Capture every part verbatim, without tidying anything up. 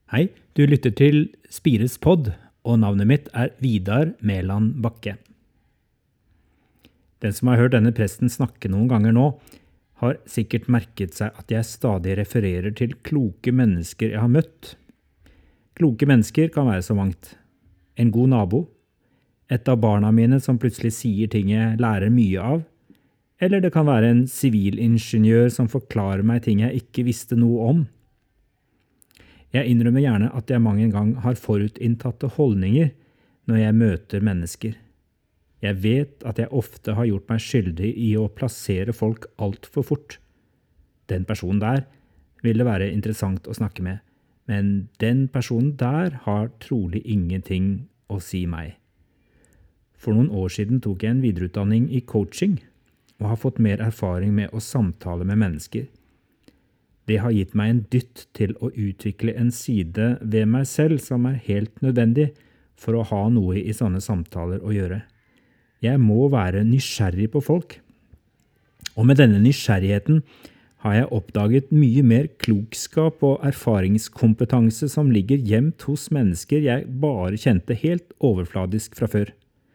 Hei, du lytter til Spires podd, og navnet mitt er Vidar Meland Bakke. Den som har hørt denne presten snakke noen ganger nå, har sikkert merket seg at jeg stadig refererer til kloke mennesker jeg har møtt. Kloke mennesker kan være så mangt. En god nabo, et av barna mine som plutselig sier ting jeg lærer mye av, eller det kan være en sivilingeniør som forklarer meg ting jeg ikke visste noe om. Jeg innrømmer gjerne at jeg mange gang har forutinntatte holdninger når jeg møter mennesker. Jeg vet at jeg ofte har gjort meg skyldig i å plassere folk alt for fort. Den personen der ville være interessant å snakke med, men den personen der har trolig ingenting å si meg. For noen år siden tok jeg en videreutdanning i coaching, og har fått mer erfaring med å samtale med mennesker. Det har gitt meg en dytt til å utvikle en side ved meg selv som er helt nødvendig for å ha noe i sånne samtaler å gjøre. Jeg må være nysgjerrig på folk. Og med denne nysgjerrigheten har jeg oppdaget mye mer klokskap og erfaringskompetanse som ligger gjemt hos mennesker jeg bare kjente helt overfladisk fra før.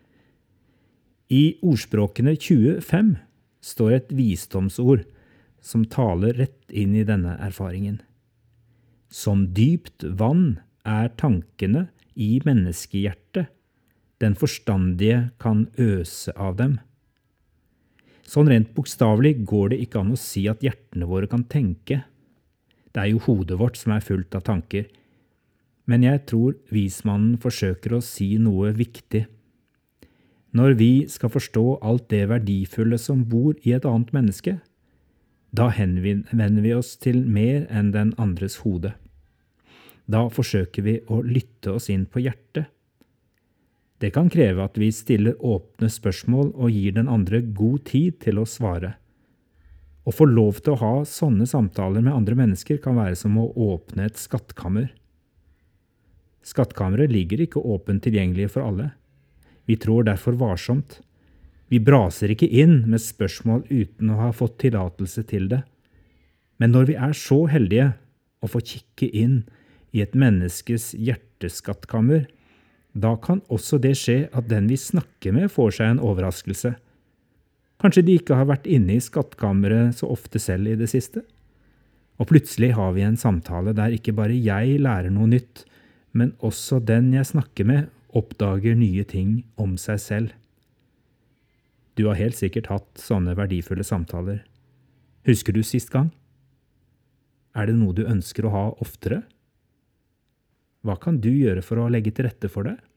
I ordspråkene tjuefem står et visdomsord som taler rett inn i denne erfaringen. Som dypt vann er tankene i menneskehjertet. Den forstandige kan øse av dem. Sånn rent bokstavelig går det ikke an å si at hjertene våre kan tenke. Det er jo hodet vårt som er fullt av tanker. Men jeg tror vismannen forsøker å si noe viktig. Når vi skal forstå alt det verdifulle som bor i et annet menneske, da henvender vi oss til mer enn den andres hode. Da forsøker vi å lytte oss inn på hjertet. Det kan kreve at vi stiller åpne spørsmål og gir den andre god tid til å svare. Å få lov til å ha sånne samtaler med andre mennesker kan være som å åpne et skattkammer. Skattkammeret ligger ikke åpent tilgjengelig for alle. Vi trår derfor varsomt. Vi braser ikke inn med spørsmål uten å ha fått tillatelse til det. Men når vi er så heldige å få kikke inn i et menneskes hjerteskattkammer, da kan også det skje at den vi snakker med får seg en overraskelse. Kanskje de ikke har vært inne i skattkammeret så ofte selv i det siste. Og plutselig har vi en samtale der ikke bare jeg lærer noe nytt, men også den jeg snakker med oppdager nye ting om seg selv. Du har helt sikkert hatt sånne verdifulle samtaler. Husker du sist gang? Er det noe du ønsker å ha oftere? Hva kan du gjøre for å legge til rette for det?